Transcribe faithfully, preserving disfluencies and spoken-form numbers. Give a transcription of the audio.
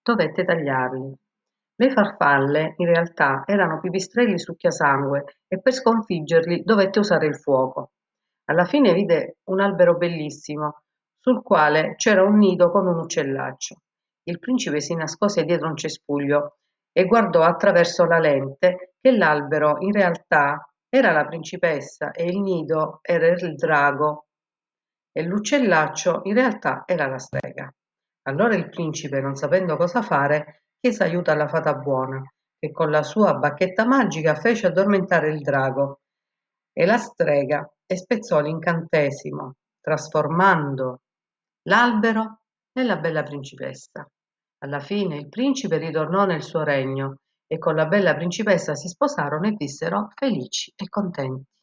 dovette tagliarli. Le farfalle in realtà erano pipistrelli succhiasangue e per sconfiggerli dovette usare il fuoco. Alla fine vide un albero bellissimo sul quale c'era un nido con un uccellaccio. Il principe si nascose dietro un cespuglio e guardò attraverso la lente che l'albero in realtà era la principessa e il nido era il drago e l'uccellaccio in realtà era la strega. Allora il principe, non sapendo cosa fare, chiese aiuto alla fata buona, che con la sua bacchetta magica fece addormentare il drago e la strega e spezzò l'incantesimo, trasformando l'albero nella bella principessa. Alla fine il principe ritornò nel suo regno e con la bella principessa si sposarono e vissero felici e contenti.